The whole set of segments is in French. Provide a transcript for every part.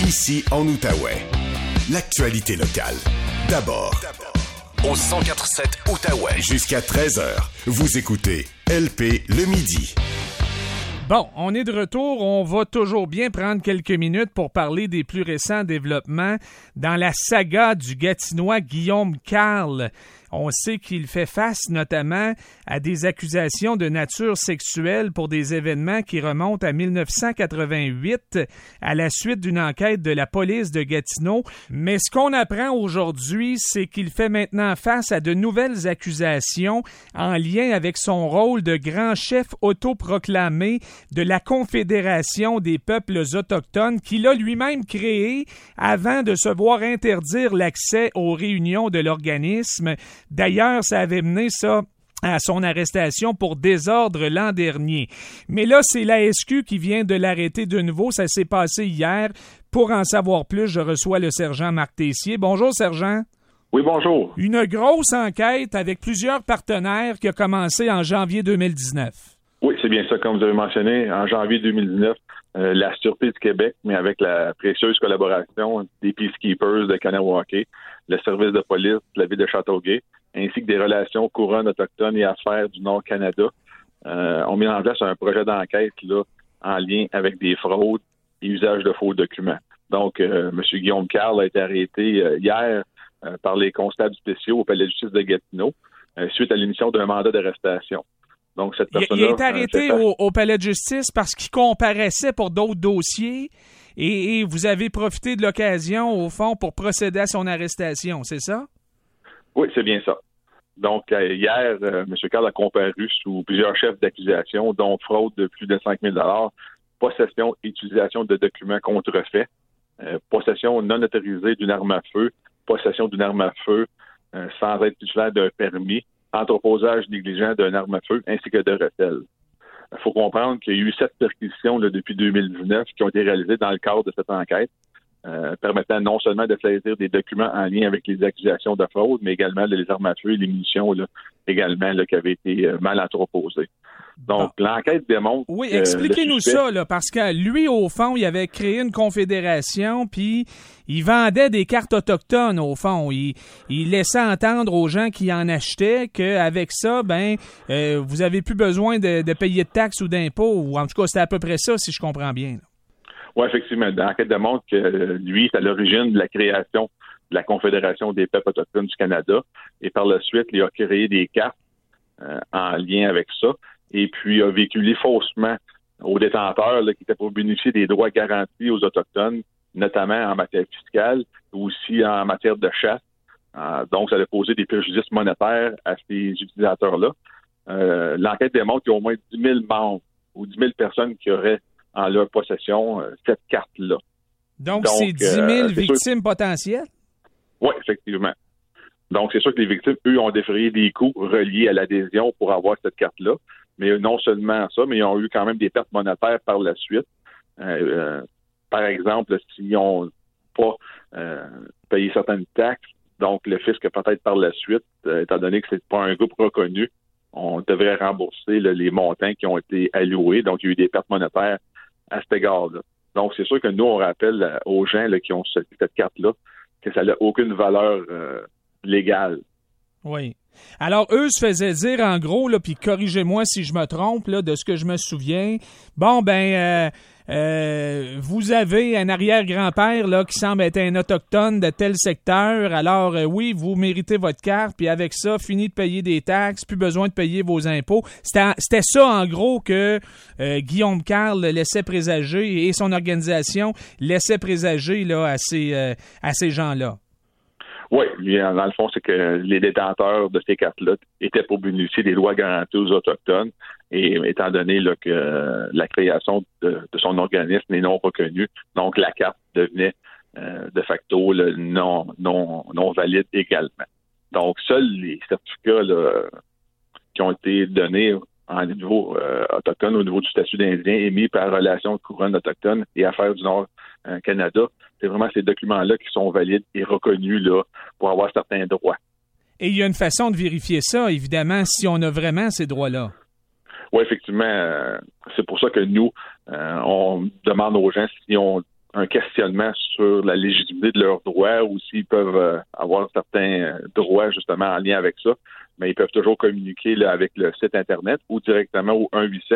ici en Outaouais. L'actualité locale. D'abord, au 104.7 Outaouais. Jusqu'à 13h, vous écoutez LP le midi. Bon, on est de retour. On va toujours bien prendre quelques minutes pour parler des plus récents développements dans la saga du Gatinois Guillaume Carle. On sait qu'il fait face notamment à des accusations de nature sexuelle pour des événements qui remontent à 1988 à la suite d'une enquête de la police de Gatineau. Mais ce qu'on apprend aujourd'hui, c'est qu'il fait maintenant face à de nouvelles accusations en lien avec son rôle de grand chef autoproclamé de la Confédération des peuples autochtones qu'il a lui-même créé avant de se voir interdire l'accès aux réunions de l'organisme. D'ailleurs, ça avait mené ça à son arrestation pour désordre l'an dernier. Mais là, c'est la SQ qui vient de l'arrêter de nouveau. Ça s'est passé hier. Pour en savoir plus, je reçois le sergent Marc Tessier. Bonjour, sergent. Oui, bonjour. Une grosse enquête avec plusieurs partenaires qui a commencé en janvier 2019. Oui, c'est bien ça, comme vous avez mentionné. En janvier 2019, la Sûreté du Québec, mais avec la précieuse collaboration des Peacekeepers de Kanawake, le service de police de la ville de Châteauguay, ainsi que des relations couronnes autochtones et affaires du Nord-Canada, ont mis en place un projet d'enquête là, en lien avec des fraudes et usage de faux documents. Donc, M. Guillaume Carle a été arrêté hier par les constables spéciaux au Palais de justice de Gatineau suite à l'émission d'un mandat d'arrestation. Donc, cette personne-là, il est arrêté au Palais de justice parce qu'il comparaissait pour d'autres dossiers et vous avez profité de l'occasion, au fond, pour procéder à son arrestation, c'est ça? Oui, c'est bien ça. Donc, hier, M. Carle a comparu sous plusieurs chefs d'accusation, dont fraude de plus de 5 000 $, possession et utilisation de documents contrefaits, possession non autorisée d'une arme à feu, possession d'une arme à feu sans être titulaire d'un permis, entreposage négligent d'une arme à feu, ainsi que de recel. Il faut comprendre qu'il y a eu 7 perquisitions là, depuis 2019 qui ont été réalisées dans le cadre de cette enquête, permettant non seulement de saisir des documents en lien avec les accusations de fraude, mais également les armes à feu et les munitions là, également là, qui avaient été mal entreposées. Donc, l'enquête démontre... Oui, expliquez-nous ça, là, parce que lui, au fond, il avait créé une confédération, puis il vendait des cartes autochtones, au fond. Il laissait entendre aux gens qui en achetaient qu'avec ça, vous avez plus besoin de payer de taxes ou d'impôts, ou en tout cas, c'était à peu près ça, si je comprends bien. Oui, effectivement. L'enquête démontre que lui, c'est à l'origine de la création de la Confédération des peuples autochtones du Canada, et par la suite, il a créé des cartes en lien avec ça, et puis a véhiculé faussement aux détenteurs là, qui étaient pour bénéficier des droits garantis aux Autochtones, notamment en matière fiscale, aussi en matière de chasse. Donc, ça a posé des préjudices monétaires à ces utilisateurs-là. L'enquête démontre qu'il y a au moins 10 000 membres ou 10 000 personnes qui auraient en leur possession cette carte-là. Donc c'est 10 000 victimes potentielles? Oui, effectivement. Donc, c'est sûr que les victimes, eux, ont défrayé des coûts reliés à l'adhésion pour avoir cette carte-là. Mais non seulement ça, mais ils ont eu quand même des pertes monétaires par la suite. Par exemple, s'ils n'ont pas payé certaines taxes, donc le fisc peut-être par la suite, étant donné que c'est pas un groupe reconnu, on devrait rembourser là, les montants qui ont été alloués. Donc, il y a eu des pertes monétaires à cet égard-là. Donc, c'est sûr que nous, on rappelle aux gens là, qui ont cette carte-là que ça n'a aucune valeur légale. Oui. Alors, eux se faisaient dire, en gros, là, puis corrigez-moi si je me trompe, là, de ce que je me souviens. Bon, vous avez un arrière-grand-père là qui semble être un autochtone de tel secteur. Alors, oui, vous méritez votre carte, puis avec ça, fini de payer des taxes, plus besoin de payer vos impôts. C'était ça, en gros, que Guillaume Carle laissait présager et son organisation laissait présager là, à ces gens-là. Oui, dans le fond, c'est que les détenteurs de ces cartes-là étaient pour bénéficier des droits garantis aux Autochtones, et étant donné là, que la création de son organisme n'est non reconnue, donc la carte devenait de facto là, non valide également. Donc, seuls les certificats là, qui ont été donnés en niveau autochtone, au niveau du statut d'Indien, émis par Relations de couronne autochtone et Affaires du Nord-Canada, c'est vraiment ces documents-là qui sont valides et reconnus là, pour avoir certains droits. Et il y a une façon de vérifier ça, évidemment, si on a vraiment ces droits-là. Oui, effectivement. C'est pour ça que nous, on demande aux gens s'ils ont un questionnement sur la légitimité de leurs droits ou s'ils peuvent avoir certains droits justement en lien avec ça, mais ils peuvent toujours communiquer là, avec le site Internet ou directement au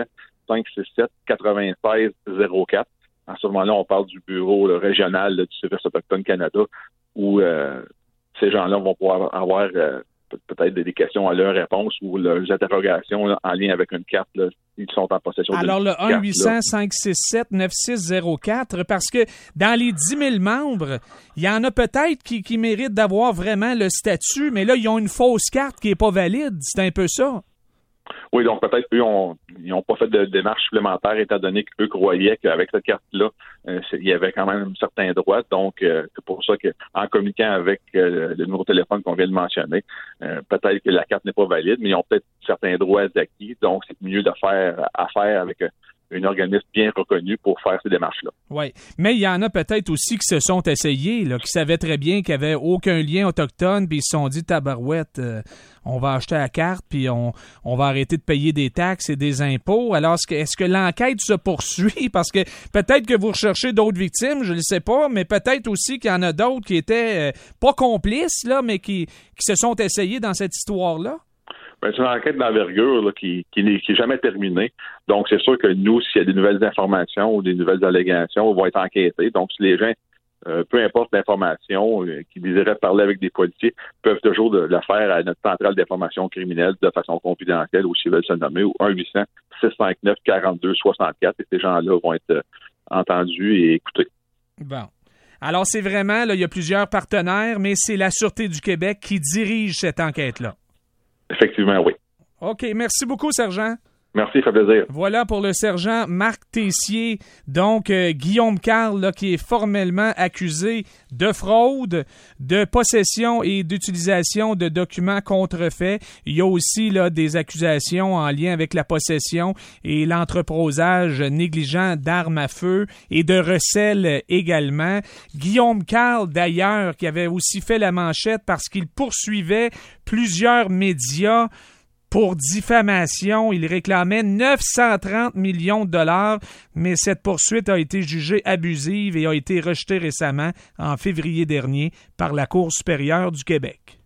1-800-567-9604. En ce moment-là, on parle du bureau régional du Service autochtone Canada où ces gens-là vont pouvoir avoir peut-être des questions à leurs réponses ou leurs interrogations là, en lien avec une carte. Là, ils sont en possession Alors, de le 1-800-567-9604, parce que dans les 10 000 membres, il y en a peut-être qui méritent d'avoir vraiment le statut, mais là, ils ont une fausse carte qui n'est pas valide. C'est un peu ça. Oui, donc peut-être eux, ils n'ont pas fait de démarche supplémentaire étant donné qu'eux croyaient qu'avec cette carte-là, il y avait quand même certains droits. Donc, c'est pour ça qu'en communiquant avec le numéro de téléphone qu'on vient de mentionner, peut-être que la carte n'est pas valide, mais ils ont peut-être certains droits acquis. Donc, c'est mieux de faire affaire avec un organisme bien reconnu pour faire ces démarches-là. Oui, mais il y en a peut-être aussi qui se sont essayés, là, qui savaient très bien qu'il n'y avait aucun lien autochtone, puis ils se sont dit, tabarouette, on va acheter la carte, puis on va arrêter de payer des taxes et des impôts. Alors, est-ce que l'enquête se poursuit? Parce que peut-être que vous recherchez d'autres victimes, je ne le sais pas, mais peut-être aussi qu'il y en a d'autres qui étaient pas complices, là, mais qui se sont essayés dans cette histoire-là. C'est une enquête d'envergure là, qui n'est jamais terminée. Donc, c'est sûr que nous, s'il y a des nouvelles informations ou des nouvelles allégations, on va être enquêtés. Donc, si les gens, peu importe l'information, qui désiraient parler avec des policiers, peuvent toujours la faire à notre centrale d'information criminelle de façon confidentielle ou s'ils veulent se nommer au 1-800-659-4264 et ces gens-là vont être entendus et écoutés. Bon. Alors, c'est vraiment, là, il y a plusieurs partenaires, mais c'est la Sûreté du Québec qui dirige cette enquête-là. Effectivement, oui. OK. Merci beaucoup, sergent. Merci, ça fait plaisir. Voilà pour le sergent Marc Tessier, donc Guillaume Carl, là, qui est formellement accusé de fraude, de possession et d'utilisation de documents contrefaits. Il y a aussi là, des accusations en lien avec la possession et l'entreposage négligent d'armes à feu et de recel également. Guillaume Carl, d'ailleurs, qui avait aussi fait la manchette parce qu'il poursuivait plusieurs médias pour diffamation. Il réclamait 930 millions de dollars, mais cette poursuite a été jugée abusive et a été rejetée récemment, en février dernier, par la Cour supérieure du Québec.